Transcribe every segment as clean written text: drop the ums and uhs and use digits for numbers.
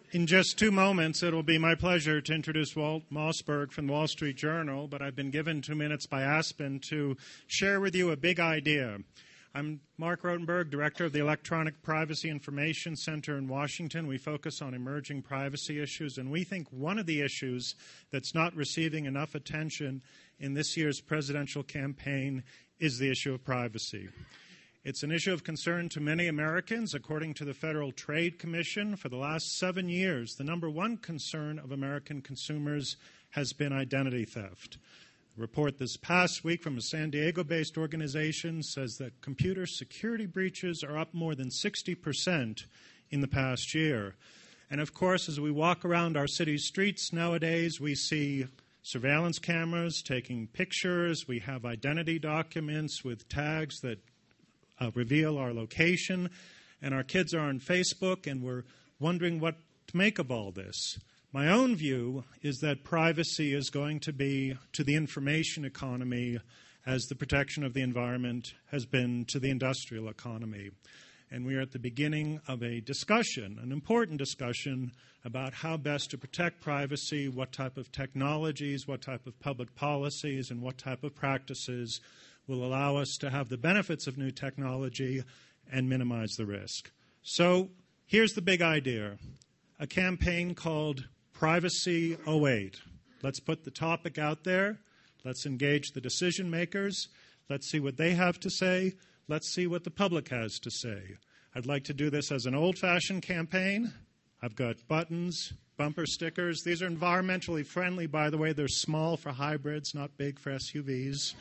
In just 2 moments, it will be my pleasure to introduce Walt Mossberg from the Wall Street Journal, but I've been given 2 minutes by Aspen to share with you a big idea. I'm Mark Rotenberg, Director of the Electronic Privacy Information Center in Washington. We focus on emerging privacy issues, and we think one of the issues that's not receiving enough attention in this year's presidential campaign is the issue of privacy. It's an issue of concern to many Americans. According to the Federal Trade Commission, for the last 7 years, the number one concern of American consumers has been identity theft. A report this past week from a San Diego-based organization says that computer security breaches are up more than 60% in the past year. And of course, as we walk around our city's streets nowadays, we see surveillance cameras taking pictures. We have identity documents with tags that reveal our location, and our kids are on Facebook, and we're wondering what to make of all this. My own view is that privacy is going to be to the information economy as the protection of the environment has been to the industrial economy. And we are at the beginning of a discussion, an important discussion, about how best to protect privacy, what type of technologies, what type of public policies, and what type of practices will allow us to have the benefits of new technology and minimize the risk. So here's the big idea, a campaign called Privacy 08. Let's put the topic out there. Let's engage the decision makers. Let's see what they have to say. Let's see what the public has to say. I'd like to do this as an old-fashioned campaign. I've got buttons, bumper stickers. These are environmentally friendly, by the way. They're small for hybrids, not big for SUVs.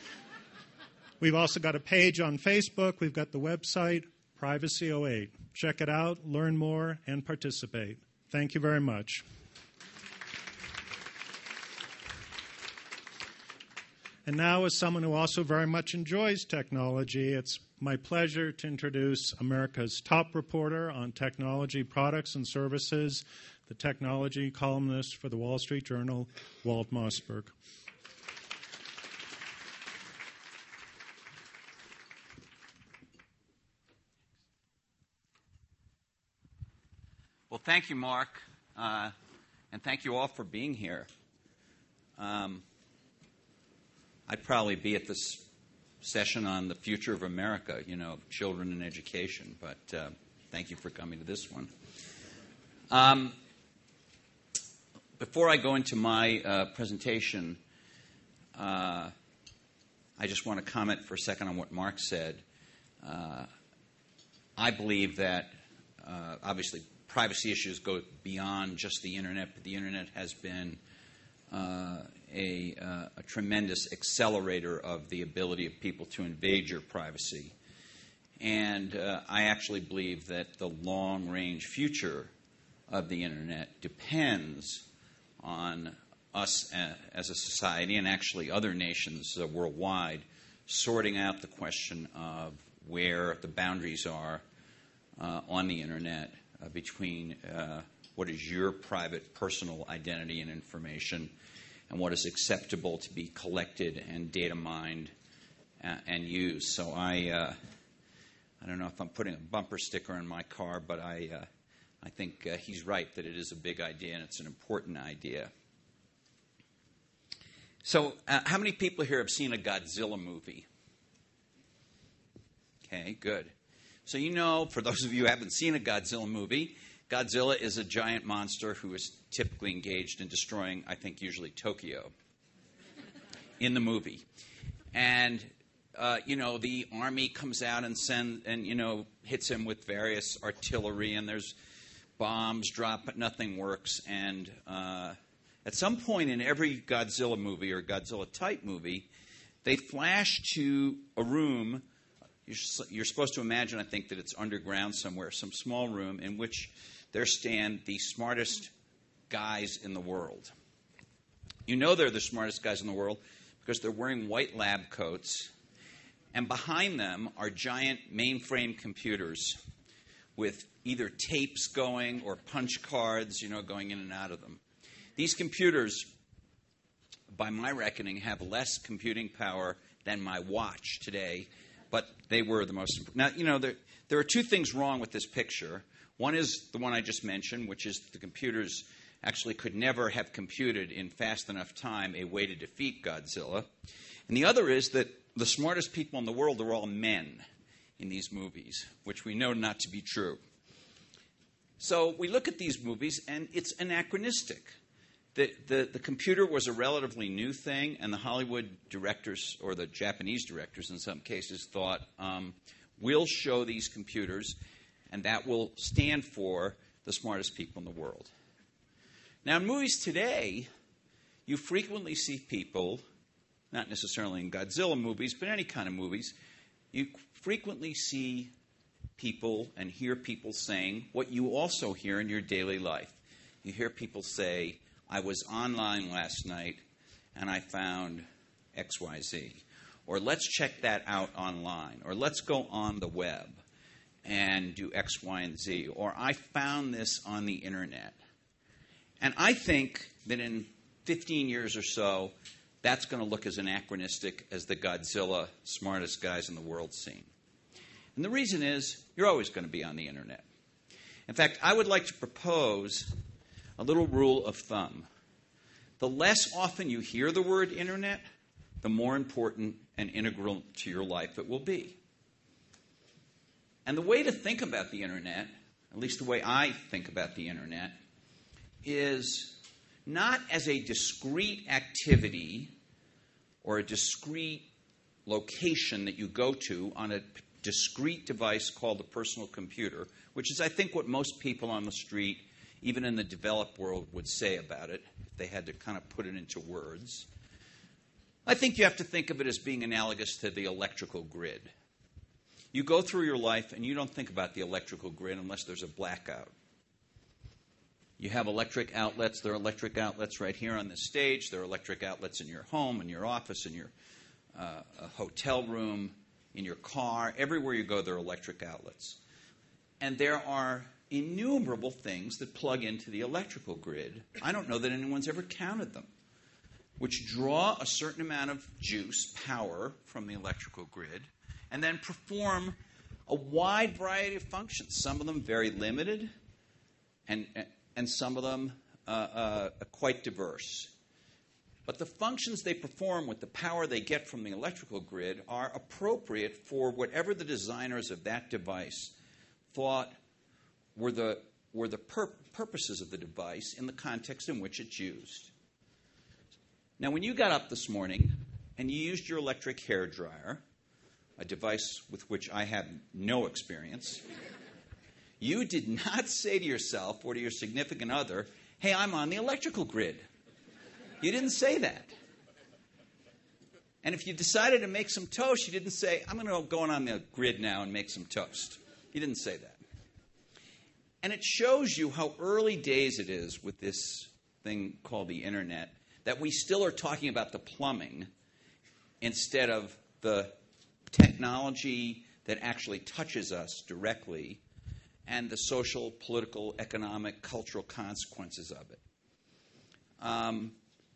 We've also got a page on Facebook. We've got the website, Privacy 08. Check it out, learn more, and participate. Thank you very much. And now, as someone who also very much enjoys technology, it's my pleasure to introduce America's top reporter on technology products and services, the technology columnist for the Wall Street Journal, Walt Mossberg. Well, thank you, Mark, and thank you all for being here. I'd probably be at this session on the future of America, children and education, but thank you for coming to this one. Before I go into my presentation, I just want to comment for a second on what Mark said. I believe that, obviously, privacy issues go beyond just the Internet, but the Internet has been a tremendous accelerator of the ability of people to invade your privacy. And I actually believe that the long-range future of the Internet depends on us as a society, and actually other nations worldwide, sorting out the question of where the boundaries are on the Internet between what is your private personal identity and information and what is acceptable to be collected and data mined and used. So I don't know if I'm putting a bumper sticker in my car, but I think he's right that it is a big idea and it's an important idea. So how many people here have seen a Godzilla movie? Okay, good. So for those of you who haven't seen a Godzilla movie, Godzilla is a giant monster who is typically engaged in destroying, I think, usually Tokyo in the movie. And, the army comes out and hits him with various artillery, and there's bombs dropped, but nothing works. And at some point in every Godzilla movie or Godzilla-type movie, they flash to a room. You're supposed to imagine, I think, that it's underground somewhere, some small room in which there stand the smartest guys in the world. They're the smartest guys in the world because they're wearing white lab coats, and behind them are giant mainframe computers with either tapes going or punch cards, going in and out of them. These computers, by my reckoning, have less computing power than my watch today, but they were the most important. Now, there are two things wrong with this picture. One is the one I just mentioned, which is the computers actually could never have computed in fast enough time a way to defeat Godzilla. And the other is that the smartest people in the world are all men in these movies, which we know not to be true. So we look at these movies, and it's anachronistic. The computer was a relatively new thing, and the Hollywood directors, or the Japanese directors in some cases, thought, we'll show these computers, and that will stand for the smartest people in the world. Now, in movies today, you frequently see people, not necessarily in Godzilla movies, but any kind of movies, you frequently see people and hear people saying what you also hear in your daily life. You hear people say, I was online last night and I found XYZ. Or let's check that out online. Or let's go on the web and do X, Y, and Z. Or I found this on the internet. And I think that in 15 years or so, that's going to look as anachronistic as the Godzilla smartest guys in the world scene. And the reason is, you're always going to be on the internet. In fact, I would like to propose a little rule of thumb. The less often you hear the word internet, the more important and integral to your life it will be. And the way to think about the internet, at least the way I think about the internet, is not as a discrete activity or a discrete location that you go to on a discrete device called a personal computer, which is, I think, what most people on the street, even in the developed world, would say about it, if they had to kind of put it into words. I think you have to think of it as being analogous to the electrical grid. You go through your life and you don't think about the electrical grid unless there's a blackout. You have electric outlets. There are electric outlets right here on this stage. There are electric outlets in your home, in your office, in your hotel room, in your car. Everywhere you go, there are electric outlets. And there are innumerable things that plug into the electrical grid. I don't know that anyone's ever counted them, which draw a certain amount of juice, power, from the electrical grid, and then perform a wide variety of functions, some of them very limited, and some of them quite diverse. But the functions they perform with the power they get from the electrical grid are appropriate for whatever the designers of that device thought were the purposes of the device in the context in which it's used. Now, when you got up this morning and you used your electric hairdryer, a device with which I have no experience, you did not say to yourself or to your significant other, hey, I'm on the electrical grid. You didn't say that. And if you decided to make some toast, you didn't say, I'm going to go on the grid now and make some toast. You didn't say that. And it shows you how early days it is with this thing called the internet, that we still are talking about the plumbing instead of the technology that actually touches us directly and the social, political, economic, cultural consequences of it.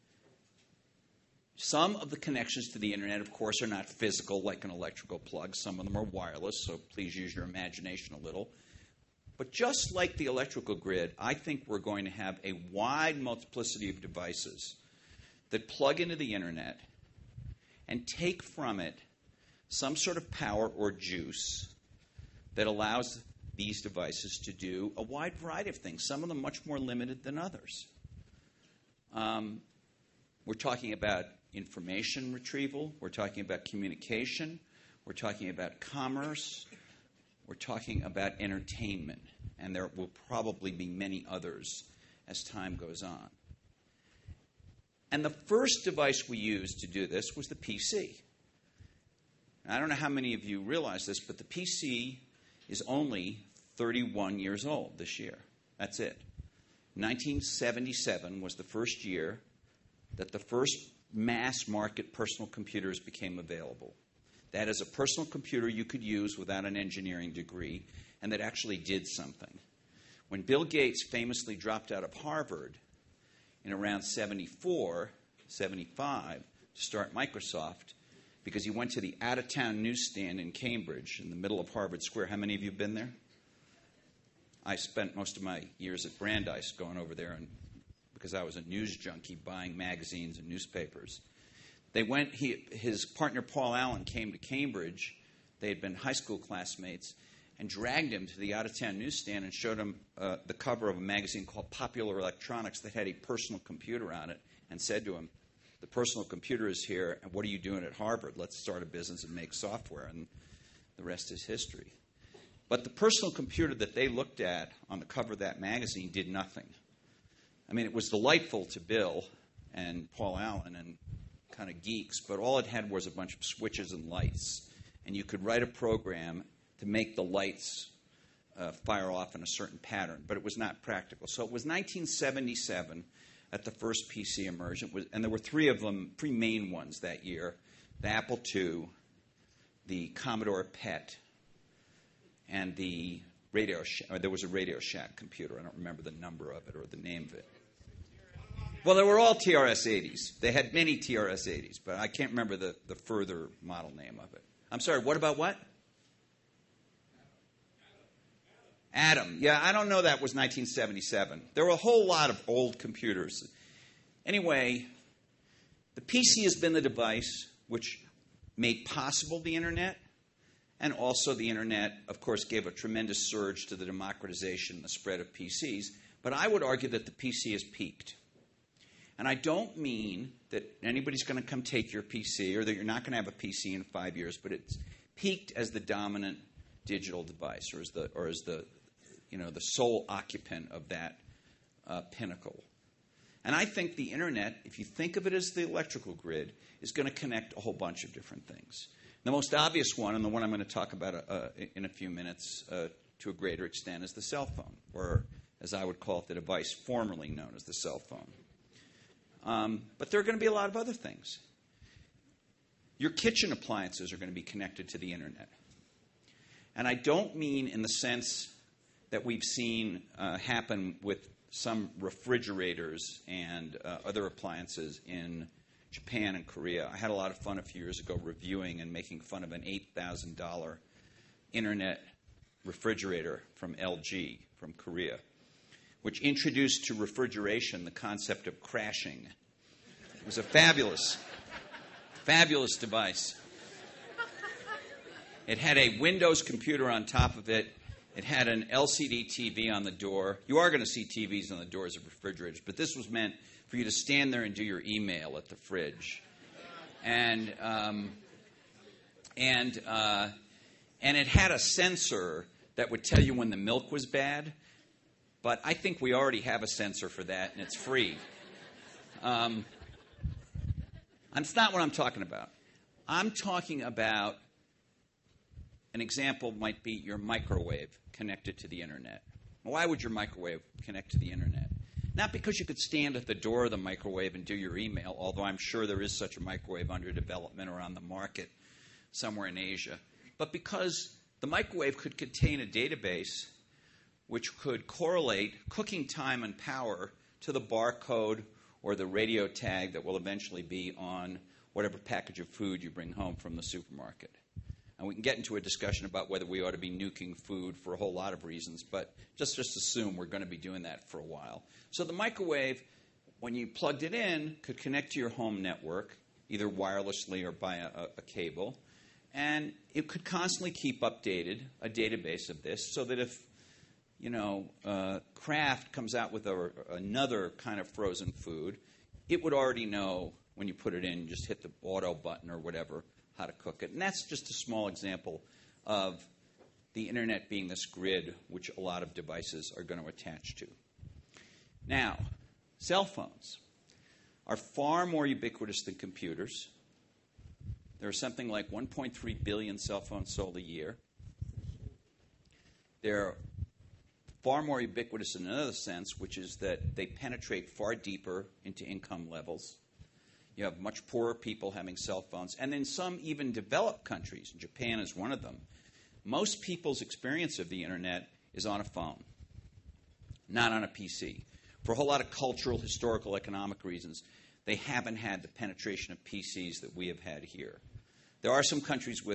Some of the connections to the internet, of course, are not physical like an electrical plug. Some of them are wireless, so please use your imagination a little. But just like the electrical grid, I think we're going to have a wide multiplicity of devices that plug into the internet and take from it some sort of power or juice that allows these devices to do a wide variety of things, some of them much more limited than others. We're talking about information retrieval. We're talking about communication. We're talking about commerce. We're talking about entertainment. And there will probably be many others as time goes on. And the first device we used to do this was the PC. And I don't know how many of you realize this, but the PC is only 31 years old this year. That's it. 1977 was the first year that the first mass market personal computers became available. That is a personal computer you could use without an engineering degree and that actually did something. When Bill Gates famously dropped out of Harvard in around 74, 75 to start Microsoft because he went to the out-of-town newsstand in Cambridge in the middle of Harvard Square. How many of you have been there? I spent most of my years at Brandeis going over there because I was a news junkie buying magazines and newspapers. His partner Paul Allen came to Cambridge. They had been high school classmates and dragged him to the out-of-town newsstand and showed him the cover of a magazine called Popular Electronics that had a personal computer on it and said to him, "The personal computer is here, and what are you doing at Harvard? Let's start a business and make software." And the rest is history. But the personal computer that they looked at on the cover of that magazine did nothing. I mean, it was delightful to Bill and Paul Allen and kind of geeks, but all it had was a bunch of switches and lights. And you could write a program to make the lights fire off in a certain pattern, but it was not practical. So it was 1977 that the first PC emerged, and there were three main ones that year: the Apple II, the Commodore PET, and there was a Radio Shack computer. I don't remember the number of it or the name of it. Well, they were all TRS-80s. They had many TRS-80s, but I can't remember the further model name of it. I'm sorry, what about what? Atom. Yeah, I don't know that was 1977. There were a whole lot of old computers. Anyway, the PC has been the device which made possible the Internet, and also the Internet, of course, gave a tremendous surge to the democratization and the spread of PCs. But I would argue that the PC has peaked. And I don't mean that anybody's going to come take your PC or that you're not going to have a PC in 5 years, but it's peaked as the dominant digital device or as the sole occupant of that pinnacle. And I think the Internet, if you think of it as the electrical grid, is going to connect a whole bunch of different things. The most obvious one, and the one I'm going to talk about in a few minutes to a greater extent, is the cell phone, or as I would call it, the device formerly known as the cell phone. But there are going to be a lot of other things. Your kitchen appliances are going to be connected to the Internet. And I don't mean in the sense that we've seen happen with some refrigerators and other appliances in Japan and Korea. I had a lot of fun a few years ago reviewing and making fun of an $8,000 Internet refrigerator from LG from Korea, which introduced to refrigeration the concept of crashing. It was a fabulous device. It had a Windows computer on top of it. It had an LCD TV on the door. You are going to see TVs on the doors of refrigerators, but this was meant for you to stand there and do your email at the fridge. And it had a sensor that would tell you when the milk was bad. But I think we already have a sensor for that, and it's free. That's not what I'm talking about. I'm talking about an example might be your microwave connected to the Internet. Why would your microwave connect to the Internet? Not because you could stand at the door of the microwave and do your email, although I'm sure there is such a microwave under development or on the market somewhere in Asia, but because the microwave could contain a database which could correlate cooking time and power to the barcode or the radio tag that will eventually be on whatever package of food you bring home from the supermarket. And we can get into a discussion about whether we ought to be nuking food for a whole lot of reasons, but just assume we're going to be doing that for a while. So the microwave, when you plugged it in, could connect to your home network, either wirelessly or by a cable, and it could constantly keep updated a database of this so that if Kraft comes out with another kind of frozen food, it would already know when you put it in, just hit the auto button or whatever, how to cook it. And that's just a small example of the Internet being this grid which a lot of devices are going to attach to. Now, cell phones are far more ubiquitous than computers. There are something like 1.3 billion cell phones sold a year. They're far more ubiquitous in another sense, which is that they penetrate far deeper into income levels. You have much poorer people having cell phones. And in some even developed countries, Japan is one of them, most people's experience of the Internet is on a phone, not on a PC. For a whole lot of cultural, historical, economic reasons, they haven't had the penetration of PCs that we have had here. There are some countries with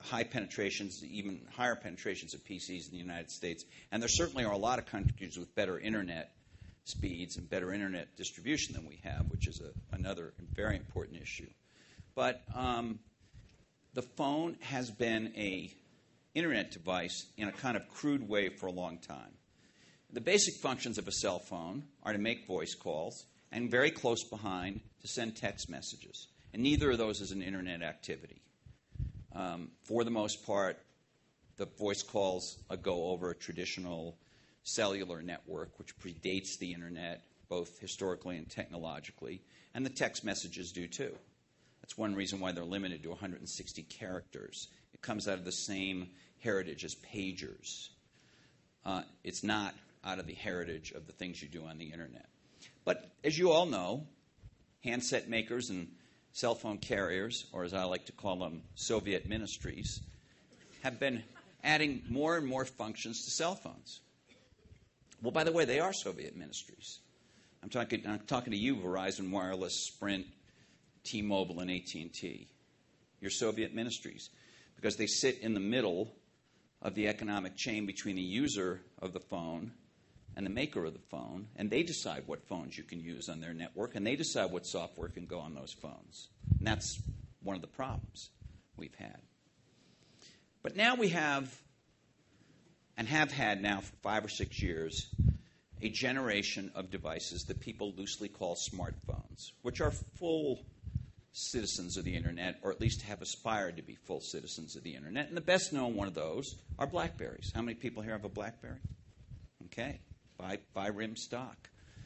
high penetrations, even higher penetrations of PCs in the United States. And there certainly are a lot of countries with better internet speeds and better internet distribution than we have, which is another very important issue. But the phone has been an internet device in a kind of crude way for a long time. The basic functions of a cell phone are to make voice calls and very close behind to send text messages. And neither of those is an internet activity. For the most part, the voice calls go over a traditional cellular network, which predates the internet, both historically and technologically, and the text messages do too. That's one reason why they're limited to 160 characters. It comes out of the same heritage as pagers. It's not out of the heritage of the things you do on the internet. But as you all know, handset makers and cell phone carriers, or as I like to call them, Soviet ministries, have been adding more and more functions to cell phones. Well, by the way, they are Soviet ministries. I'm talking to you, Verizon Wireless, Sprint, T-Mobile, and AT&T. You're Soviet ministries because they sit in the middle of the economic chain between the user of the phone and the maker of the phone, and they decide what phones you can use on their network, and they decide what software can go on those phones. And that's one of the problems we've had. But now we have, and have had now for 5 or 6 years, a generation of devices that people loosely call smartphones, which are full citizens of the internet, or at least have aspired to be full citizens of the internet. And the best known one of those are BlackBerries. How many people here have a BlackBerry? Okay. Buy RIM stock.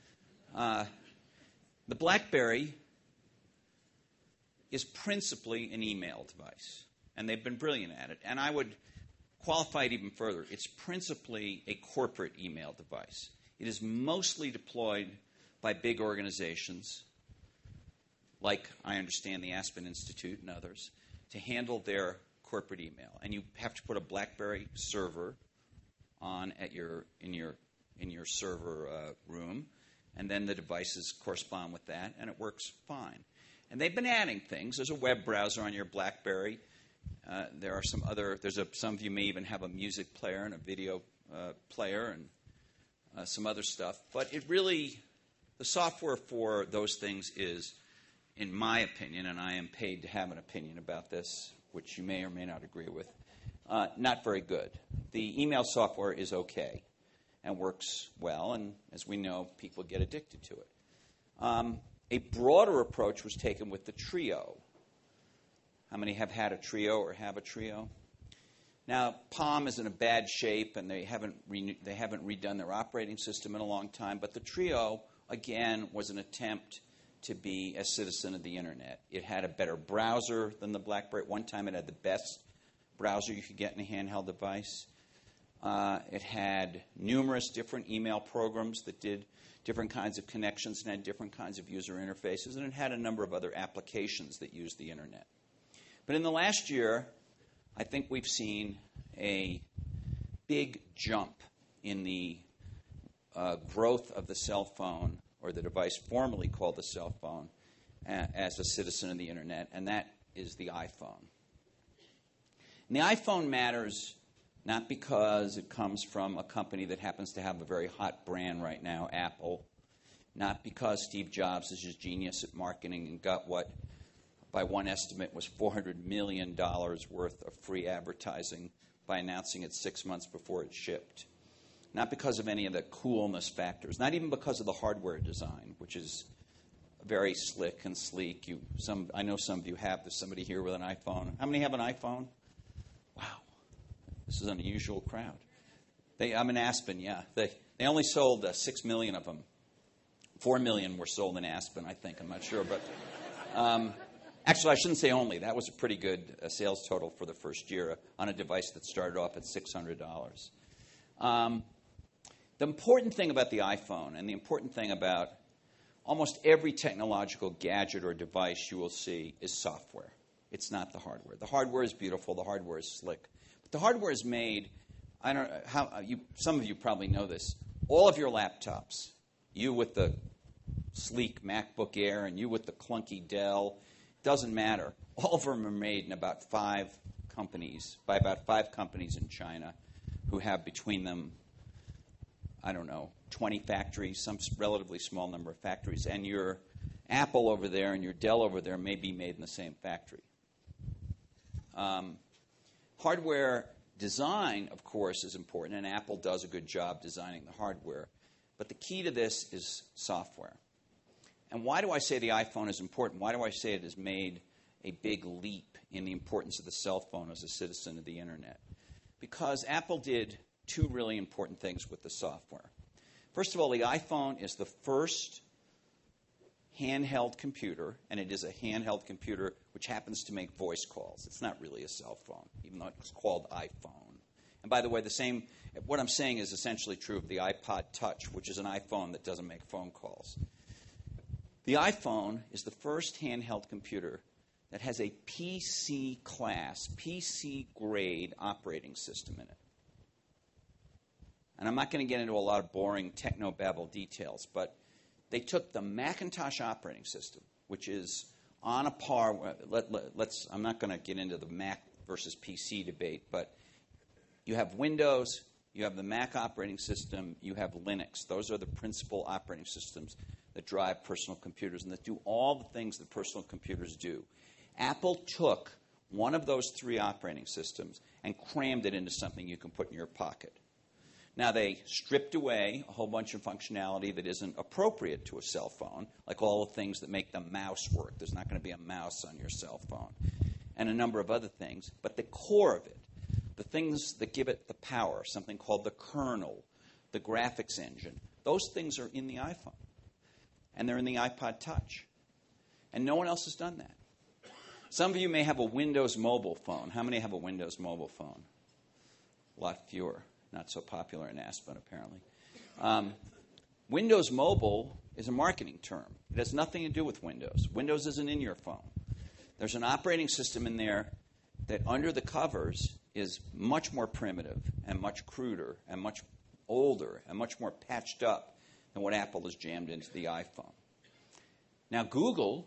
The BlackBerry is principally an email device, and they've been brilliant at it. And I would qualify it even further. It's principally a corporate email device. It is mostly deployed by big organizations, like I understand the Aspen Institute and others, to handle their corporate email. And you have to put a BlackBerry server on in your server room, and then the devices correspond with that, and it works fine. And they've been adding things. There's a web browser on your BlackBerry. There are some other. Some of you may even have a music player and a video player and some other stuff. But the software for those things is, in my opinion, and I am paid to have an opinion about this, which you may or may not agree with, not very good. The email software is okay and works well, and as we know, people get addicted to it. A broader approach was taken with the Trio. How many have had a Trio or have a Trio? Now, Palm is in a bad shape, and they haven't redone their operating system in a long time, but the Trio, again, was an attempt to be a citizen of the internet. It had a better browser than the BlackBerry. At one time, it had the best browser you could get in a handheld device. It had numerous different email programs that did different kinds of connections and had different kinds of user interfaces, and it had a number of other applications that used the internet. But in the last year, I think we've seen a big jump in the growth of the cell phone, or the device formerly called the cell phone, as a citizen of the internet, and that is the iPhone. And the iPhone matters not because it comes from a company that happens to have a very hot brand right now, Apple, not because Steve Jobs is just genius at marketing and got what, by one estimate, was $400 million worth of free advertising by announcing it 6 months before it shipped. Not because of any of the coolness factors, not even because of the hardware design, which is very slick and sleek. I know some of you have. There's somebody here with an iPhone. How many have an iPhone? Wow. This is an unusual crowd. I'm in Aspen, yeah. They only sold 6 million of them. 4 million were sold in Aspen, I think. I'm not sure. But actually, I shouldn't say only. That was a pretty good sales total for the first year on a device that started off at $600. The important thing about the iPhone, and the important thing about almost every technological gadget or device you will see, is software. It's not the hardware. The hardware is beautiful. The hardware is slick. But the hardware is made, I don't know how some of you probably know this. All of your laptops, you with the sleek MacBook Air and you with the clunky Dell, doesn't matter. All of them are made in about 5 companies, by about 5 companies in China who have between them, I don't know, 20 factories, some relatively small number of factories. And your Apple over there and your Dell over there may be made in the same factory. Hardware design, of course, is important, and Apple does a good job designing the hardware. But the key to this is software. And why do I say the iPhone is important? Why do I say it has made a big leap in the importance of the cell phone as a citizen of the Internet? Because Apple did 2 really important things with the software. First of all, the iPhone is the first handheld computer, and it is a handheld computer which happens to make voice calls. It's not really a cell phone, even though it's called iPhone. And by the way, what I'm saying is essentially true of the iPod Touch, which is an iPhone that doesn't make phone calls. The iPhone is the first handheld computer that has a PC class, PC grade operating system in it. And I'm not going to get into a lot of boring technobabble details, but they took the Macintosh operating system, which is on a par. I'm not going to get into the Mac versus PC debate, but you have Windows, you have the Mac operating system, you have Linux. Those are the principal operating systems that drive personal computers and that do all the things that personal computers do. Apple took one of those 3 operating systems and crammed it into something you can put in your pocket. Now, they stripped away a whole bunch of functionality that isn't appropriate to a cell phone, like all the things that make the mouse work. There's not going to be a mouse on your cell phone, and a number of other things. But the core of it, the things that give it the power, something called the kernel, the graphics engine, those things are in the iPhone. And they're in the iPod Touch. And no one else has done that. Some of you may have a Windows mobile phone. How many have a Windows mobile phone? A lot fewer. Not so popular in Aspen, apparently. Windows Mobile is a marketing term. It has nothing to do with Windows. Windows isn't in your phone. There's an operating system in there that under the covers is much more primitive and much cruder and much older and much more patched up than what Apple has jammed into the iPhone. Now, Google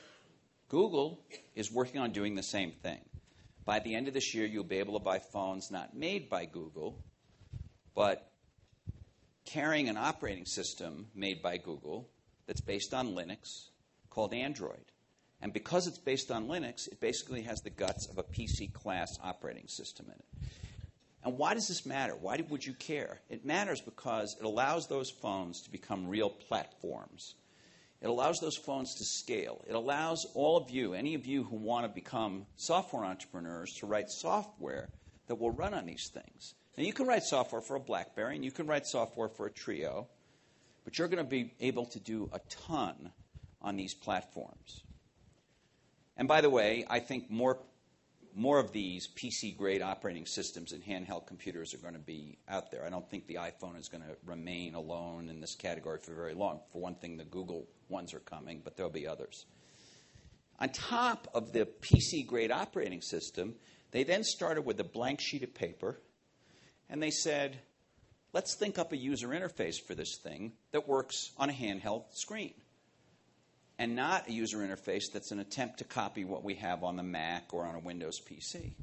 is working on doing the same thing. By the end of this year, you'll be able to buy phones not made by Google, but carrying an operating system made by Google that's based on Linux called Android. And because it's based on Linux, it basically has the guts of a PC-class operating system in it. And why does this matter? Why would you care? It matters because it allows those phones to become real platforms. It allows those phones to scale. It allows all of you, any of you who want to become software entrepreneurs, to write software that will run on these things. Now, you can write software for a BlackBerry, and you can write software for a Treo, but you're going to be able to do a ton on these platforms. And by the way, I think more of these PC-grade operating systems and handheld computers are going to be out there. I don't think the iPhone is going to remain alone in this category for very long. For one thing, the Google ones are coming, but there'll be others. On top of the PC-grade operating system, they then started with a blank sheet of paper, and they said, let's think up a user interface for this thing that works on a handheld screen, and not a user interface that's an attempt to copy what we have on the Mac or on a Windows PC.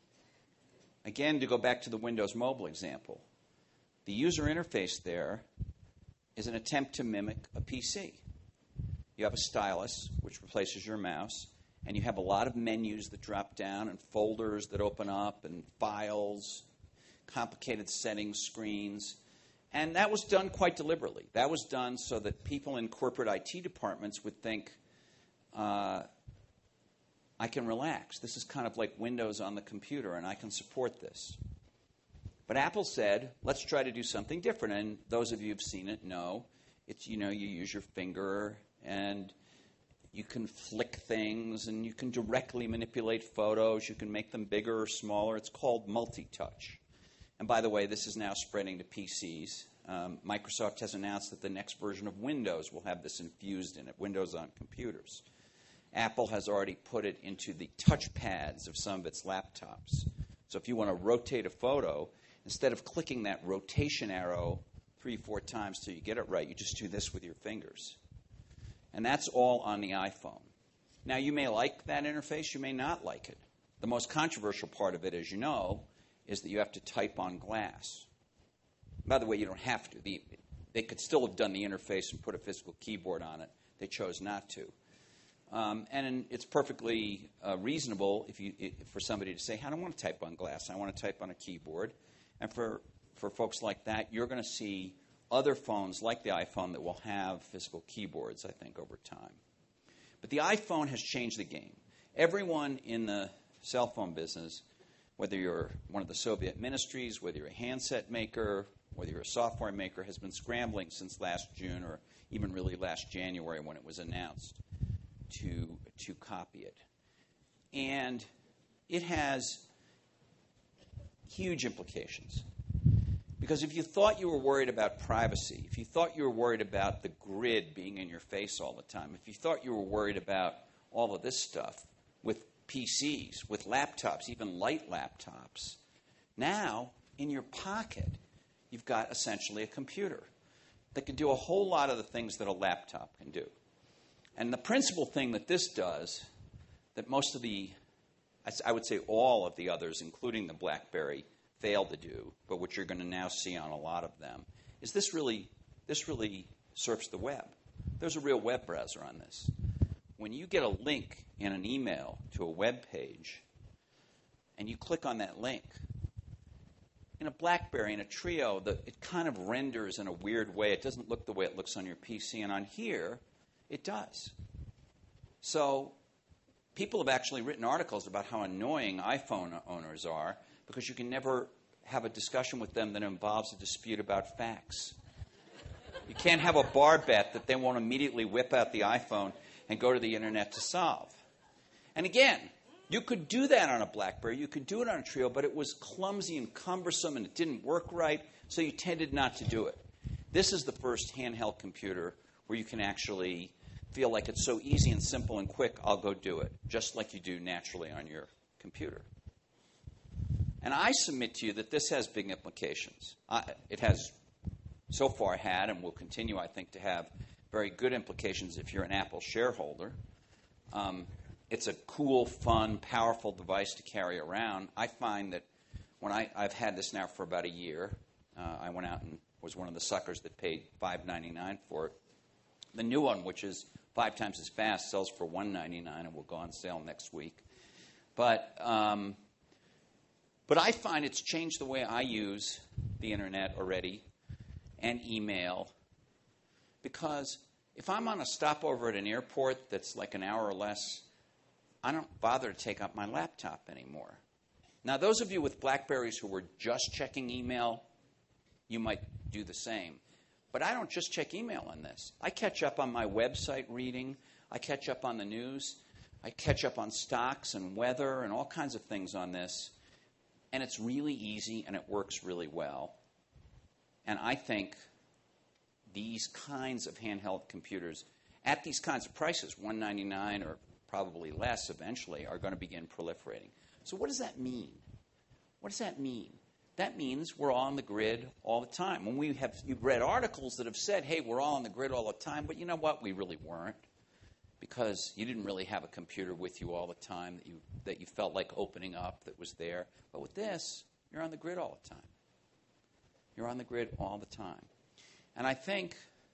Again, to go back to the Windows Mobile example, the user interface there is an attempt to mimic a PC. You have a stylus, which replaces your mouse, and you have a lot of menus that drop down and folders that open up and files, complicated settings screens. And that was done quite deliberately. That was done so that people in corporate IT departments would think, I can relax. This is kind of like Windows on the computer, and I can support this. But Apple said, let's try to do something different. And those of you who've seen it know, it's, you use your finger, and you can flick things, and you can directly manipulate photos. You can make them bigger or smaller. It's called multi-touch. And by the way, this is now spreading to PCs. Microsoft has announced that the next version of Windows will have this infused in it, Windows on computers. Apple has already put it into the touchpads of some of its laptops. So if you want to rotate a photo, instead of clicking that rotation arrow 3-4 times till you get it right, you just do this with your fingers. And that's all on the iPhone. Now, you may like that interface. You may not like it. The most controversial part of it, as you know, is that you have to type on glass. By the way, you don't have to. They could still have done the interface and put a physical keyboard on it. They chose not to. And it's perfectly reasonable for somebody to say, I don't want to type on glass. I want to type on a keyboard. And for folks like that, you're going to see other phones like the iPhone that will have physical keyboards, I think, over time. But the iPhone has changed the game. Everyone in the cell phone business, whether you're one of the Soviet ministries, whether you're a handset maker, whether you're a software maker, has been scrambling since last June or even really last January when it was announced to copy it. And it has huge implications. Because if you thought you were worried about privacy, if you thought you were worried about the grid being in your face all the time, if you thought you were worried about all of this stuff with PCs, with laptops, even light laptops, now in your pocket you've got essentially a computer that can do a whole lot of the things that a laptop can do. And the principal thing that this does, that most of I would say all of the others, including the BlackBerry, failed to do, but which you're going to now see on a lot of them, is this really surfs the web. There's a real web browser on this. When you get a link in an email to a web page, and you click on that link, in a BlackBerry, in a Treo, it kind of renders in a weird way. It doesn't look the way it looks on your PC, and on here, it does. So people have actually written articles about how annoying iPhone owners are because you can never have a discussion with them that involves a dispute about facts. You can't have a bar bet that they won't immediately whip out the iPhone and go to the internet to solve. And again, you could do that on a BlackBerry, you could do it on a Treo, but it was clumsy and cumbersome and it didn't work right, so you tended not to do it. This is the first handheld computer where you can actually feel like it's so easy and simple and quick, I'll go do it, just like you do naturally on your computer. And I submit to you that this has big implications. It has so far had and will continue, I think, to have very good implications if you're an Apple shareholder. It's a cool, fun, powerful device to carry around. I find that when I've had this now for about a year, I went out and was one of the suckers that paid $5.99 for it. The new one, which is 5 times as fast, sells for $1.99 and will go on sale next week. But I find it's changed the way I use the internet already and email. Because if I'm on a stopover at an airport that's like an hour or less, I don't bother to take up my laptop anymore. Now, those of you with BlackBerries who were just checking email, you might do the same. But I don't just check email on this. I catch up on my website reading. I catch up on the news. I catch up on stocks and weather and all kinds of things on this. And it's really easy and it works really well. And I think these kinds of handheld computers at these kinds of prices, $199 or probably less eventually, are going to begin proliferating. So what does that mean? What does that mean? That means we're all on the grid all the time. When you've read articles that have said, hey, we're all on the grid all the time, but you know what? We really weren't, because you didn't really have a computer with you all the time that you felt like opening up that was there. But with this, you're on the grid all the time. You're on the grid all the time. And I think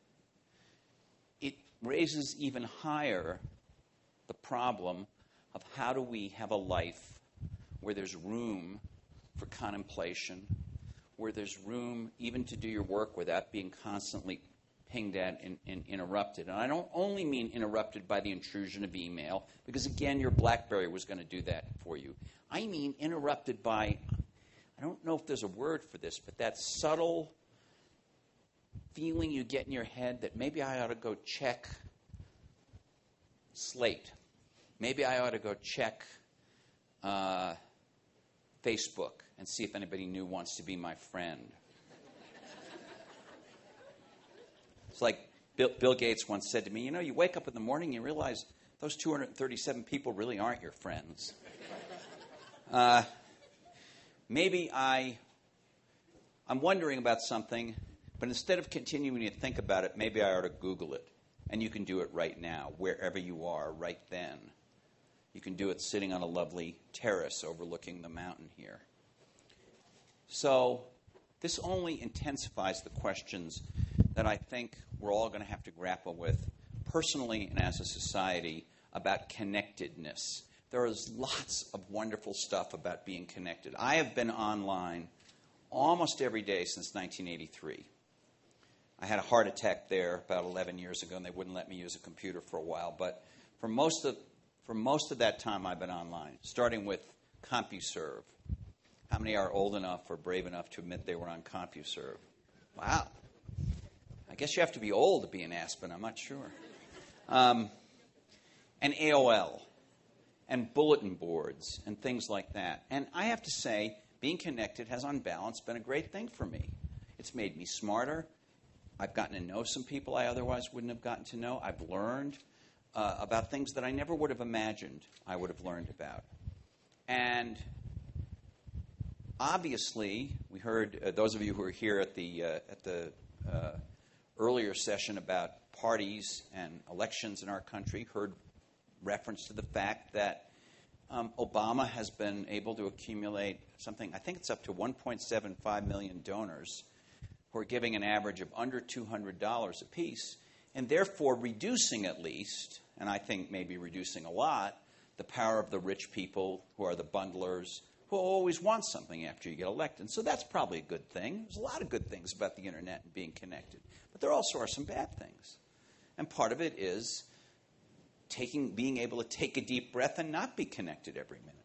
it raises even higher the problem of how do we have a life where there's room for contemplation, where there's room even to do your work without being constantly pinged at and interrupted. And I don't only mean interrupted by the intrusion of email, because again, your BlackBerry was going to do that for you. I mean interrupted by, I don't know if there's a word for this, but that subtle feeling you get in your head that maybe I ought to go check Slate. Maybe I ought to go check Facebook and see if anybody new wants to be my friend. It's like Bill Gates once said to me, you wake up in the morning and you realize those 237 people really aren't your friends. Maybe I'm wondering about something, but instead of continuing to think about it, maybe I ought to Google it. And you can do it right now, wherever you are, right then. You can do it sitting on a lovely terrace overlooking the mountain here. So this only intensifies the questions that I think we're all going to have to grapple with personally and as a society about connectedness. There is lots of wonderful stuff about being connected. I have been online almost every day since 1983. I had a heart attack there about 11 years ago, and they wouldn't let me use a computer for a while. But for most of that time, I've been online, starting with CompuServe. How many are old enough or brave enough to admit they were on CompuServe? Wow. I guess you have to be old to be in Aspen. I'm not sure. And AOL and bulletin boards and things like that. And I have to say, being connected has, on balance, been a great thing for me. It's made me smarter. I've gotten to know some people I otherwise wouldn't have gotten to know. I've learned about things that I never would have imagined I would have learned about. And obviously, we heard, those of you who were here at the earlier session about parties and elections in our country, heard reference to the fact that Obama has been able to accumulate something, I think it's up to 1.75 million donors who are giving an average of under $200 apiece, and therefore reducing at least, and I think maybe reducing a lot, the power of the rich people who are the bundlers, who always want something after you get elected. So that's probably a good thing. There's a lot of good things about the internet and being connected. But there also are some bad things. And part of it is being able to take a deep breath and not be connected every minute.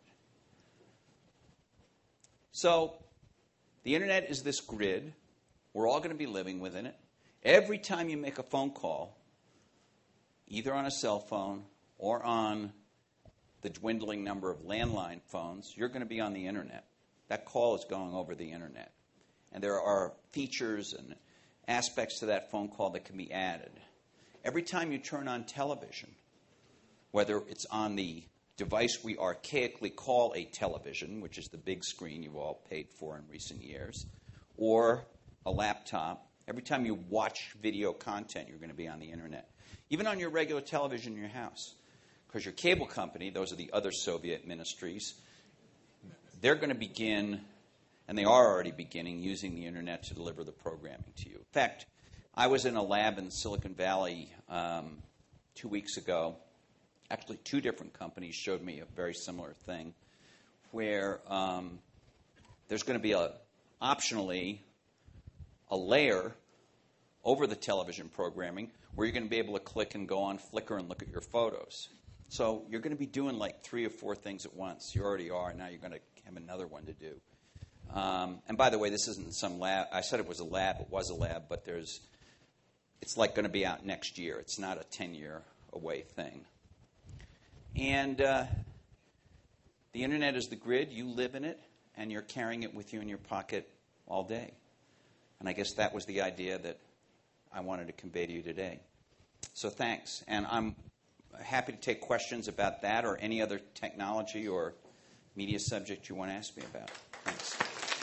So the internet is this grid. We're all going to be living within it. Every time you make a phone call, either on a cell phone or on the dwindling number of landline phones, you're going to be on the internet. That call is going over the internet. And there are features and aspects to that phone call that can be added. Every time you turn on television, whether it's on the device we archaically call a television, which is the big screen you've all paid for in recent years, or a laptop, every time you watch video content, you're going to be on the internet. Even on your regular television in your house. Because your cable company, those are the other Soviet ministries, they're going to begin, and they are already beginning, using the internet to deliver the programming to you. In fact, I was in a lab in Silicon Valley 2 weeks ago. Actually, two different companies showed me a very similar thing, where there's going to be optionally a layer over the television programming where you're going to be able to click and go on Flickr and look at your photos. So you're going to be doing like 3 or 4 things at once. You already are. Now you're going to have another one to do. And by the way, this isn't some lab. I said it was a lab. It was a lab, but it's like going to be out next year. It's not a 10-year away thing. And the internet is the grid. You live in it, and you're carrying it with you in your pocket all day. And I guess that was the idea that I wanted to convey to you today. So thanks. And I'm happy to take questions about that or any other technology or media subject you want to ask me about. Thanks.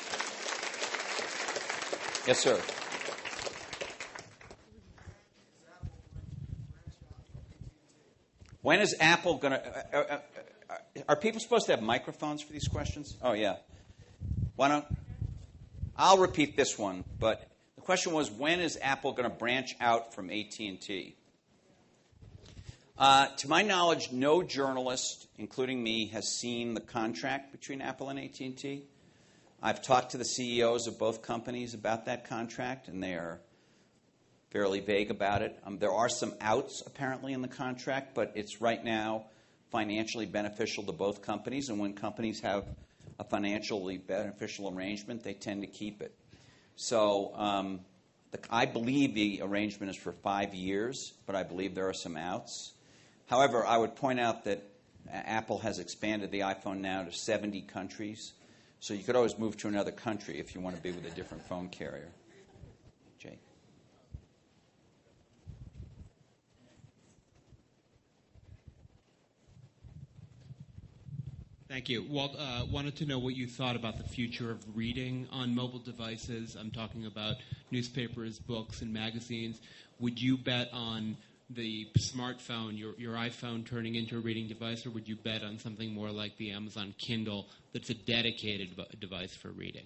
Yes, sir. When is Apple going to... are people supposed to have microphones for these questions? Oh, yeah. Why don't... I'll repeat this one, but the question was, when is Apple going to branch out from AT&T? To my knowledge, no journalist, including me, has seen the contract between Apple and AT&T. I've talked to the CEOs of both companies about that contract, and they are fairly vague about it. There are some outs, apparently, in the contract, but it's right now financially beneficial to both companies, and when companies have a financially beneficial arrangement, they tend to keep it. So I believe the arrangement is for 5 years, but I believe there are some outs. However, I would point out that Apple has expanded the iPhone now to 70 countries, so you could always move to another country if you want to be with a different phone carrier. Jake? Thank you. Walt, wanted to know what you thought about the future of reading on mobile devices. I'm talking about newspapers, books, and magazines. Would you bet on the smartphone, your iPhone turning into a reading device, or would you bet on something more like the Amazon Kindle that's a dedicated device for reading?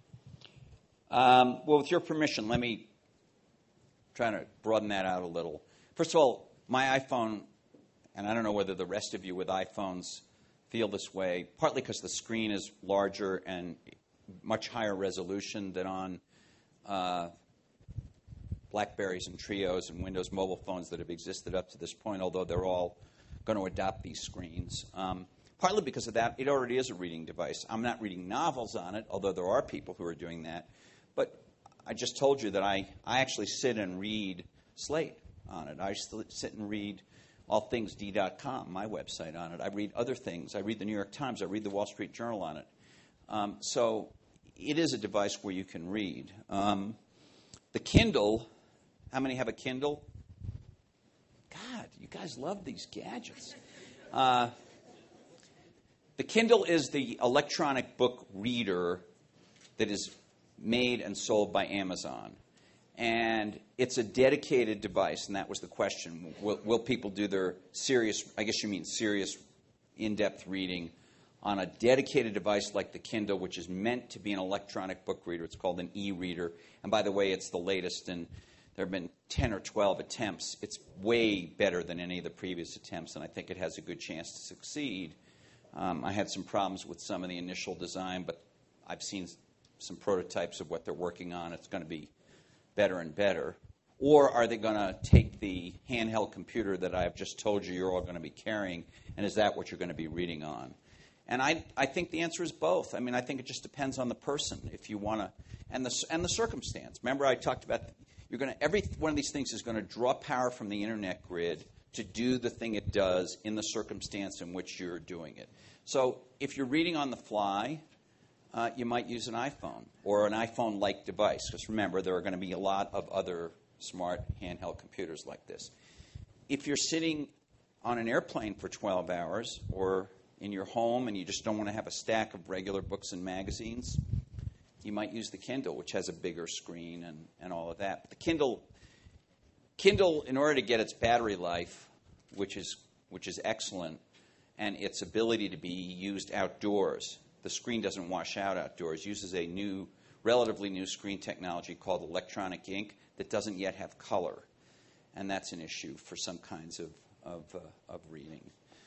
Well, with your permission, let me try to broaden that out a little. First of all, my iPhone, and I don't know whether the rest of you with iPhones feel this way, partly because the screen is larger and much higher resolution than on BlackBerries and Trios and Windows mobile phones that have existed up to this point, although they're all going to adopt these screens. Partly because of that, it already is a reading device. I'm not reading novels on it, although there are people who are doing that. But I just told you that I actually sit and read Slate on it. I sit and read allthingsd.com, my website, on it. I read other things. I read the New York Times. I read the Wall Street Journal on it. So it is a device where you can read. The Kindle, how many have a Kindle? God, you guys love these gadgets. The Kindle is the electronic book reader that is made and sold by Amazon. And it's a dedicated device, and that was the question. Will people do their serious, I guess you mean serious, in-depth reading on a dedicated device like the Kindle, which is meant to be an electronic book reader? It's called an e-reader. And by the way, it's the latest, and there have been 10 or 12 attempts. It's way better than any of the previous attempts, and I think it has a good chance to succeed. I had some problems with some of the initial design, but I've seen some prototypes of what they're working on. It's going to be better and better. Or are they going to take the handheld computer that I've just told you you're all going to be carrying, and is that what you're going to be reading on? And I think the answer is both. I mean, I think it just depends on the person, if you want to, and the circumstance. Remember, I talked about every one of these things is going to draw power from the internet grid to do the thing it does in the circumstance in which you're doing it. So if you're reading on the fly, you might use an iPhone or an iPhone-like device. Because remember, there are going to be a lot of other smart handheld computers like this. If you're sitting on an airplane for 12 hours or in your home and you just don't want to have a stack of regular books and magazines, you might use the Kindle, which has a bigger screen and all of that. But the Kindle, in order to get its battery life, which is excellent, and its ability to be used outdoors, the screen doesn't wash out outdoors, uses a relatively new screen technology called electronic ink that doesn't yet have color. And that's an issue for some kinds of reading.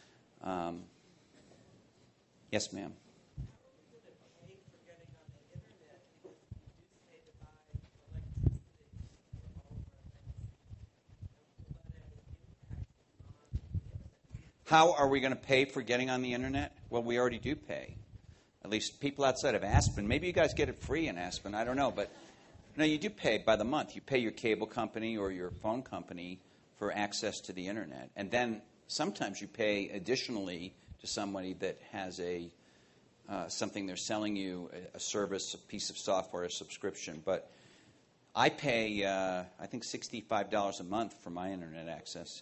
Yes, ma'am. How are we going to pay for getting on the internet? Well, we already do pay. At least people outside of Aspen. Maybe you guys get it free in Aspen. I don't know. But no, you do pay by the month. You pay your cable company or your phone company for access to the internet. And then sometimes you pay additionally to somebody that has something they're selling you, a service, a piece of software, a subscription. But I pay, I think, $65 a month for my internet access.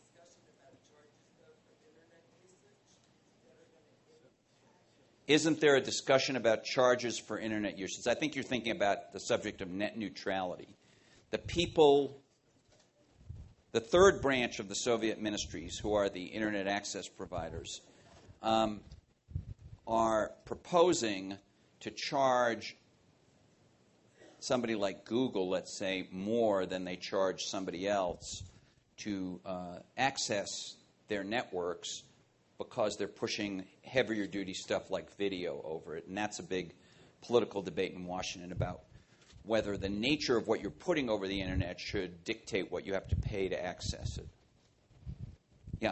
Isn't there a discussion about charges for internet usage? I think you're thinking about the subject of net neutrality. The third branch of the Soviet ministries, who are the internet access providers, are proposing to charge somebody like Google, let's say, more than they charge somebody else to access their networks, because they're pushing heavier duty stuff like video over it. And that's a big political debate in Washington about whether the nature of what you're putting over the internet should dictate what you have to pay to access it. Yeah.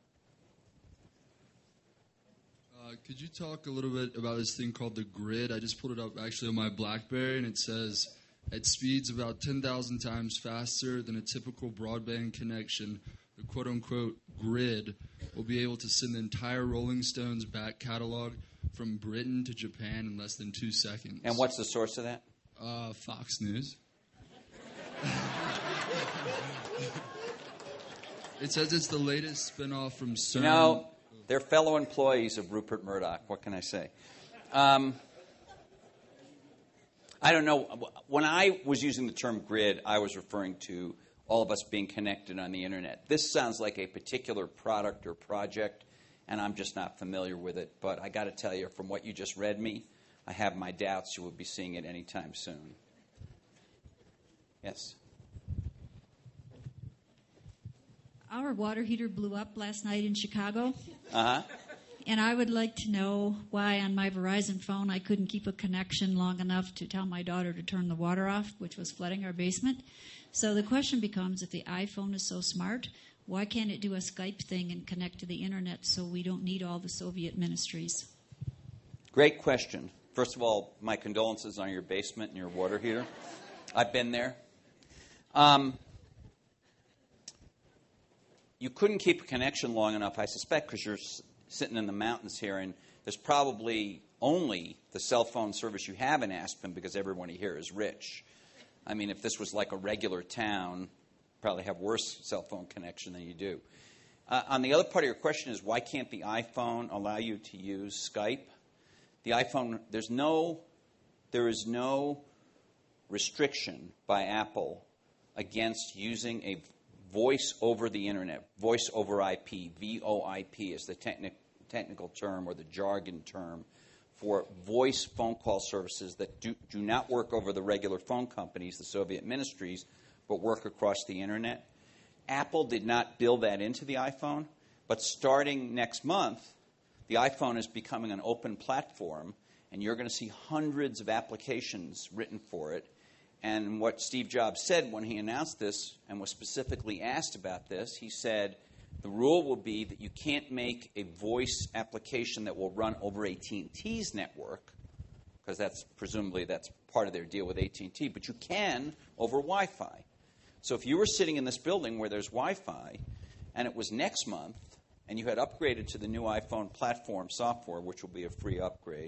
Could you talk a little bit about this thing called the grid? I just pulled it up actually on my BlackBerry, and it says at speeds about 10,000 times faster than a typical broadband connection, the quote-unquote grid will be able to send the entire Rolling Stones back catalog from Britain to Japan in less than 2 seconds. And what's the source of that? Fox News. It says it's the latest spinoff from CERN. No, they're fellow employees of Rupert Murdoch. What can I say? I don't know. When I was using the term grid, I was referring to all of us being connected on the internet. This sounds like a particular product or project, and I'm just not familiar with it. But I got to tell you, from what you just read me, I have my doubts you will be seeing it anytime soon. Yes? Our water heater blew up last night in Chicago. Uh-huh. And I would like to know why on my Verizon phone I couldn't keep a connection long enough to tell my daughter to turn the water off, which was flooding our basement. So the question becomes, if the iPhone is so smart, why can't it do a Skype thing and connect to the internet so we don't need all the Soviet ministries? Great question. First of all, my condolences on your basement and your water heater. I've been there. You couldn't keep a connection long enough, I suspect, because you're sitting in the mountains here, and there's probably only the cell phone service you have in Aspen because everybody here is rich. I mean, if this was like a regular town, probably have worse cell phone connection than you do. On the other part of your question is, why can't the iPhone allow you to use Skype? The iPhone, there is no restriction by Apple against using a voice over the internet, voice over IP, VoIP is the technical term or the jargon term for voice phone call services that do not work over the regular phone companies, the Soviet ministries, but work across the internet. Apple did not build that into the iPhone, but starting next month, the iPhone is becoming an open platform, and you're going to see hundreds of applications written for it. And what Steve Jobs said when he announced this and was specifically asked about this, he said, the rule will be that you can't make a voice application that will run over AT&T's network, because that's part of their deal with AT&T, but you can over Wi-Fi. So if you were sitting in this building where there's Wi-Fi, and it was next month, and you had upgraded to the new iPhone platform software, which will be a free upgrade,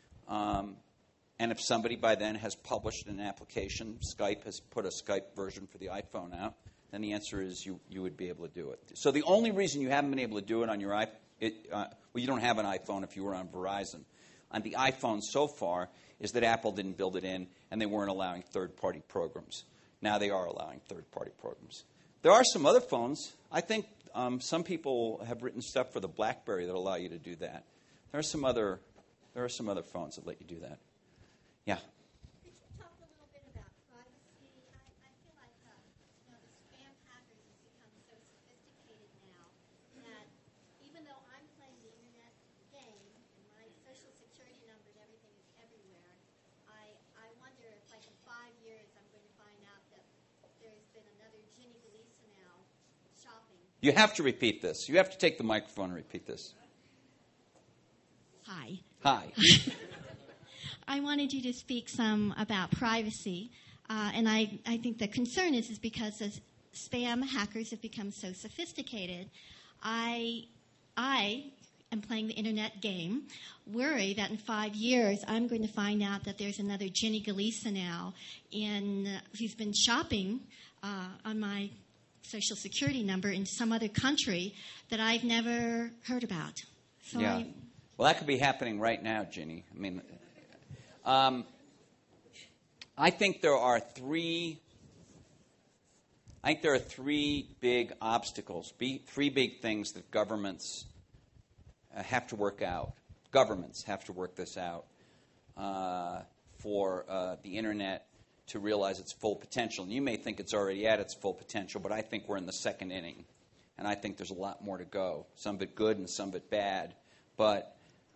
and if somebody by then has published an application, Skype has put a Skype version for the iPhone out, then the answer is you would be able to do it. So the only reason you haven't been able to do it on your iPhone, you don't have an iPhone if you were on Verizon. On the iPhone so far is that Apple didn't build it in, and they weren't allowing third-party programs. Now they are allowing third-party programs. There are some other phones. I think some people have written stuff for the BlackBerry that allow you to do that. There are some other phones that let you do that. Yeah. Could you talk a little bit about privacy? I feel like the spam hackers have become so sophisticated now that even though I'm playing the internet game and my social security number and everything is everywhere, I wonder if like in 5 years I'm going to find out that there's been another Ginny Galisa now shopping. You have to repeat this. You have to take the microphone and repeat this. Hi. Hi. I wanted you to speak some about privacy, and I think the concern is because as spam hackers have become so sophisticated, I am playing the internet game, worry that in 5 years I'm going to find out that there's another Ginny Galisa now who's been shopping on my social security number in some other country that I've never heard about. So yeah. Well, that could be happening right now, Ginny. I mean, I think there are three big obstacles, three big things that governments have to work out. Governments have to work this out for the internet to realize its full potential. And you may think it's already at its full potential, but I think we're in the second inning. And I think there's a lot more to go. Some of it good and some of it bad. But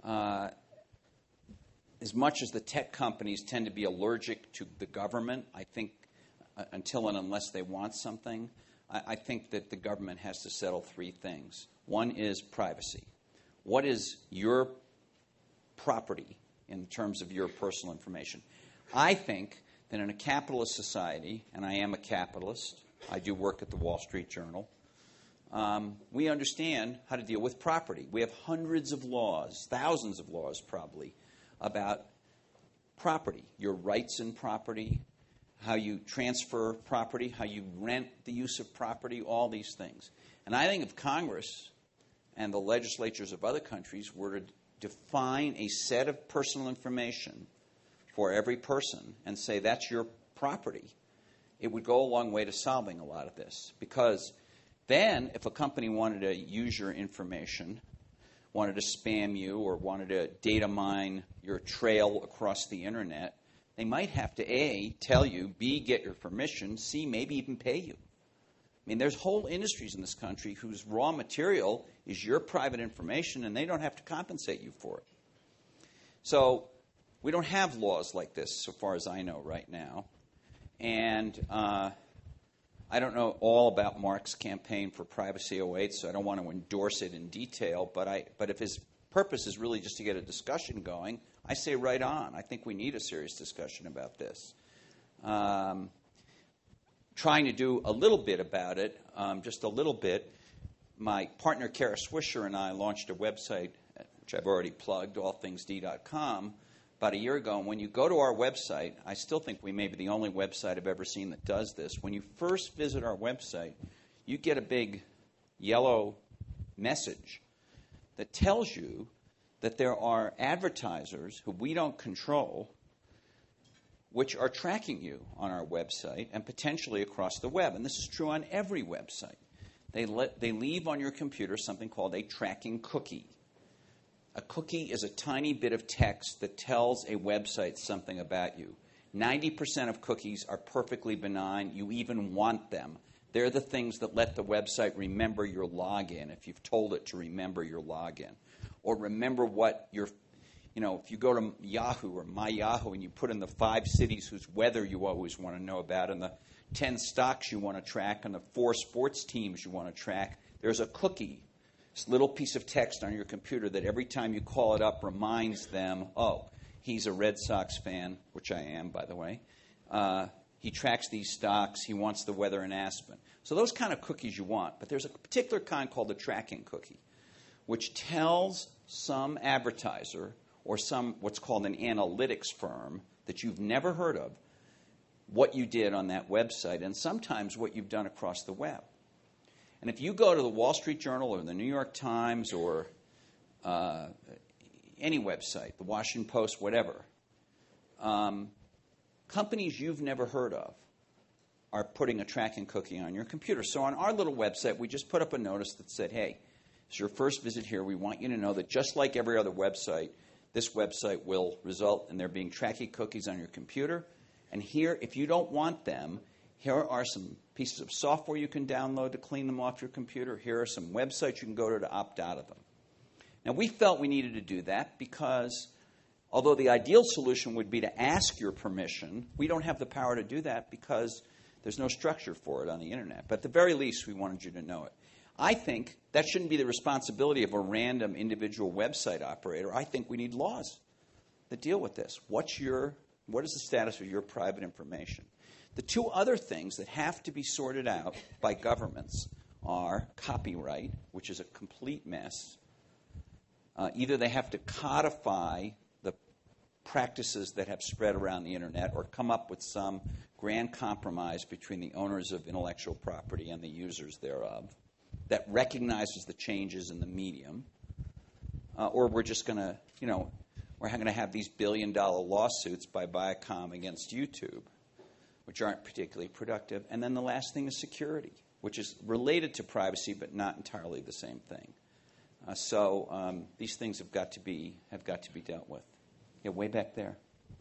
as much as the tech companies tend to be allergic to the government, I think until and unless they want something, I think that the government has to settle three things. One is privacy. What is your property in terms of your personal information? I think that in a capitalist society, and I am a capitalist, I do work at the Wall Street Journal, we understand how to deal with property. We have hundreds of laws, thousands of laws probably, about property, your rights in property, how you transfer property, how you rent the use of property, all these things. And I think if Congress and the legislatures of other countries were to define a set of personal information for every person and say that's your property, it would go a long way to solving a lot of this. Because then, if a company wanted to use your information, wanted to spam you, or wanted to data mine your trail across the internet, they might have to, A, tell you, B, get your permission, C, maybe even pay you. I mean, there's whole industries in this country whose raw material is your private information, and they don't have to compensate you for it. So we don't have laws like this, so far as I know right now. And I don't know all about Mark's campaign for Privacy 08, so I don't want to endorse it in detail. But if his purpose is really just to get a discussion going, I say right on. I think we need a serious discussion about this. Trying to do a little bit about it, just a little bit. My partner, Kara Swisher, and I launched a website, which I've already plugged, allthingsd.com, about a year ago. And when you go to our website, I still think we may be the only website I've ever seen that does this. When you first visit our website, you get a big yellow message that tells you that there are advertisers who we don't control which are tracking you on our website and potentially across the web. And this is true on every website. They leave on your computer something called a tracking cookie. A cookie is a tiny bit of text that tells a website something about you. 90% of cookies are perfectly benign. You even want them. They're the things that let the website remember your login if you've told it to remember your login. Or remember what your, if you go to Yahoo or My Yahoo and you put in the 5 cities whose weather you always want to know about and the 10 stocks you want to track and the 4 sports teams you want to track, there's a cookie. This little piece of text on your computer that every time you call it up reminds them, oh, he's a Red Sox fan, which I am, by the way. He tracks these stocks. He wants the weather in Aspen. So those kind of cookies you want. But there's a particular kind called the tracking cookie, which tells some advertiser or some what's called an analytics firm that you've never heard of what you did on that website and sometimes what you've done across the web. And if you go to the Wall Street Journal or the New York Times or any website, the Washington Post, whatever, companies you've never heard of are putting a tracking cookie on your computer. So on our little website, we just put up a notice that said, hey, it's your first visit here. We want you to know that just like every other website, this website will result in there being tracking cookies on your computer. And here, if you don't want them, here are some pieces of software you can download to clean them off your computer. Here are some websites you can go to opt out of them. Now, we felt we needed to do that because although the ideal solution would be to ask your permission, we don't have the power to do that because there's no structure for it on the Internet. But at the very least, we wanted you to know it. I think that shouldn't be the responsibility of a random individual website operator. I think we need laws that deal with this. What is the status of your private information? The 2 other things that have to be sorted out by governments are copyright, which is a complete mess. Either they have to codify the practices that have spread around the Internet or come up with some grand compromise between the owners of intellectual property and the users thereof that recognizes the changes in the medium, or we're just going to, we're going to have these billion-dollar lawsuits by Viacom against YouTube, which aren't particularly productive. And then the last thing is security, which is related to privacy but not entirely the same thing. So these things have got to be dealt with. Yeah, way back there.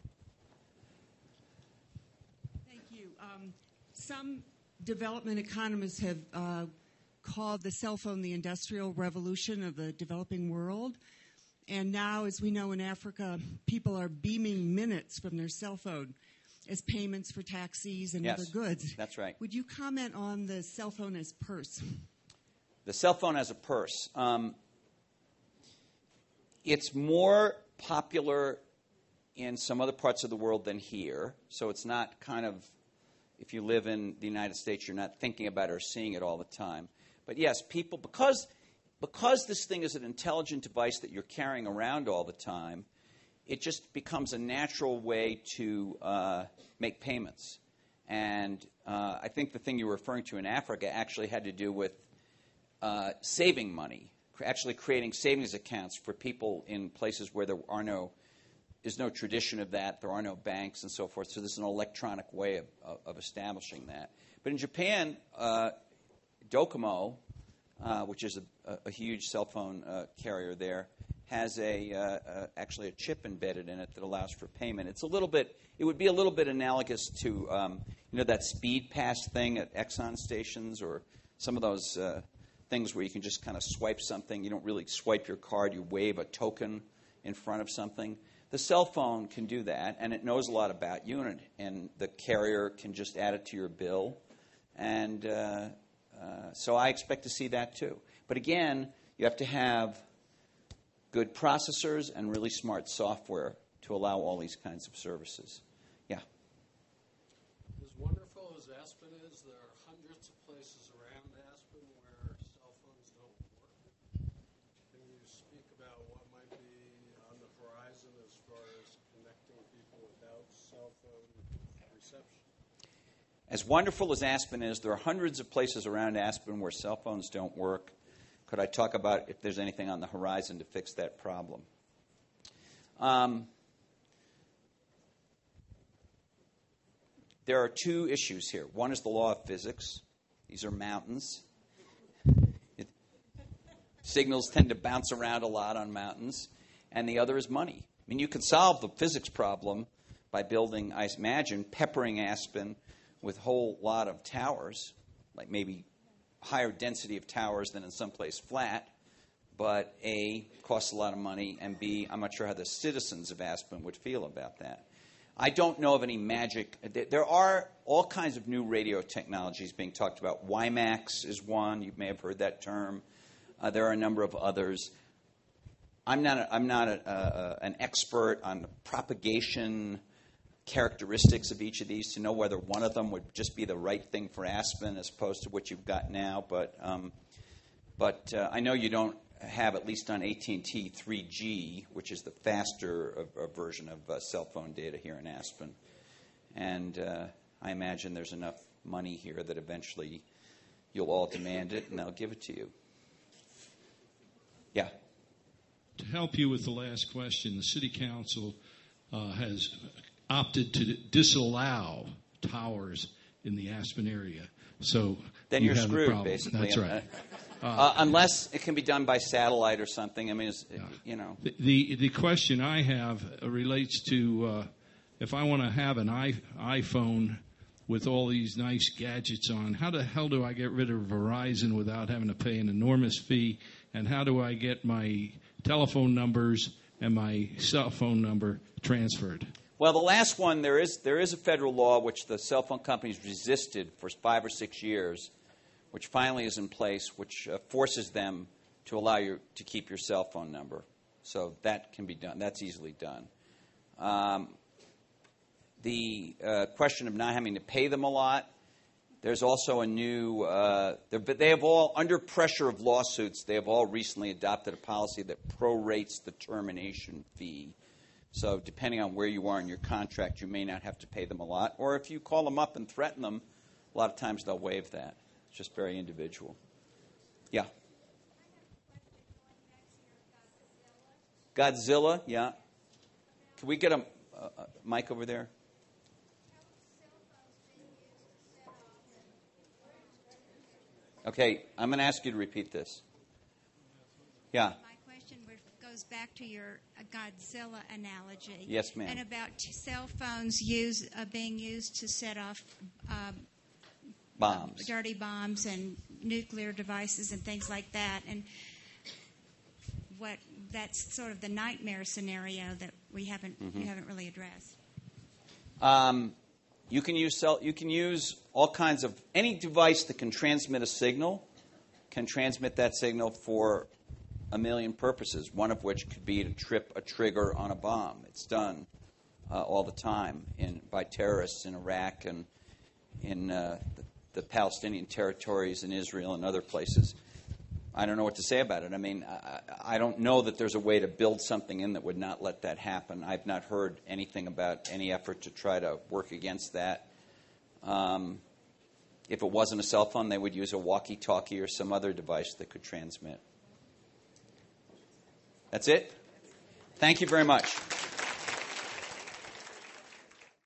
Thank you. Some development economists have called the cell phone the industrial revolution of the developing world. And now, as we know in Africa, people are beaming minutes from their cell phone as payments for taxis and other goods. That's right. Would you comment on the cell phone as purse? The cell phone as a purse. It's more popular in some other parts of the world than here. So it's not kind of, if you live in the United States, you're not thinking about it or seeing it all the time. But yes, people, because this thing is an intelligent device that you're carrying around all the time, it just becomes a natural way to make payments. And I think the thing you were referring to in Africa actually had to do with saving money, actually creating savings accounts for people in places where there are no is no tradition of that. There are no banks and so forth. So this is an electronic way of establishing that. But in Japan, Docomo, which is a huge cell phone carrier there, has actually a chip embedded in it that allows for payment. It would be a little bit analogous to that speed pass thing at Exxon stations, or some of those things where you can just kind of swipe something. You don't really swipe your card. You wave a token in front of something. The cell phone can do that, and it knows a lot about you, and the carrier can just add it to your bill. And so I expect to see that too. But again, you have to have good processors and really smart software to allow all these kinds of services. Yeah. As wonderful as Aspen is, there are hundreds of places around Aspen where cell phones don't work. Can you speak about what might be on the horizon as far as connecting people without cell phone reception? As wonderful as Aspen is, there are hundreds of places around Aspen where cell phones don't work. Could I talk about if there's anything on the horizon to fix that problem? There are two issues here. One is the law of physics. These are mountains. Signals tend to bounce around a lot on mountains. And the other is money. I mean, you could solve the physics problem by building, I imagine, peppering Aspen with a whole lot of towers, like maybe higher density of towers than in someplace flat, but A, costs a lot of money, and B, I'm not sure how the citizens of Aspen would feel about that. I don't know of any magic. There are all kinds of new radio technologies being talked about. WiMAX is one. You may have heard that term. There are a number of others. I'm not an expert on the propagation characteristics of each of these to know whether one of them would just be the right thing for Aspen as opposed to what you've got now. But I know you don't have, at least on AT&T, 3G, which is the faster version of cell phone data here in Aspen. And I imagine there's enough money here that eventually you'll all demand it and they'll give it to you. Yeah. To help you with the last question, the City Council has opted to disallow towers in the Aspen area. So then you're screwed, basically. That's right. Unless it can be done by satellite or something. I mean, The question I have relates to if I want to have an iPhone with all these nice gadgets on, how the hell do I get rid of Verizon without having to pay an enormous fee? And how do I get my telephone numbers and my cell phone number transferred? Well, the last one, there is a federal law which the cell phone companies resisted for 5 or 6 years, which finally is in place, which forces them to allow you to keep your cell phone number. So that can be done. That's easily done. The question of not having to pay them a lot, there's also a new, they have all, under pressure of lawsuits, they have all recently adopted a policy that prorates the termination fee. So depending on where you are in your contract, you may not have to pay them a lot. Or if you call them up and threaten them, a lot of times they'll waive that. It's just very individual. Yeah. Godzilla, yeah. Can we get a mic over there? Okay, I'm going to ask you to repeat this. Yeah. Goes back to your Godzilla analogy. Yes, ma'am. And about cell phones being used to set off bombs, dirty bombs, and nuclear devices and things like that. And that's sort of the nightmare scenario that we haven't really addressed. You can use all kinds of any device that can transmit a signal can transmit that signal for a million purposes, one of which could be to trip a trigger on a bomb. It's done all the time by terrorists in Iraq and in the Palestinian territories in Israel and other places. I don't know what to say about it. I mean, I don't know that there's a way to build something in that would not let that happen. I've not heard anything about any effort to try to work against that. If it wasn't a cell phone, they would use a walkie-talkie or some other device that could transmit. That's it? Thank you very much.